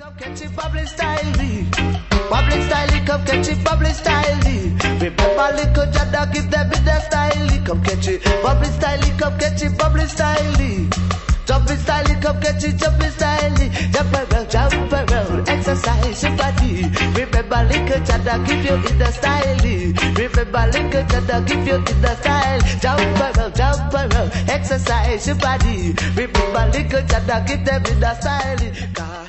Come catch it, bubbly style, bubbly style, come catch it, bubbly style. Remember, little Jada, give them in the style. Come catch it, bubbly style, come catch it, bubbly style. Jumping style, come catch it, jumping style. Jump around, exercise your body. Remember, little Jada, give you in the style. Remember, little Jada, give you in the style. Jump around, exercise your body. Remember, little Jada, give them in the style.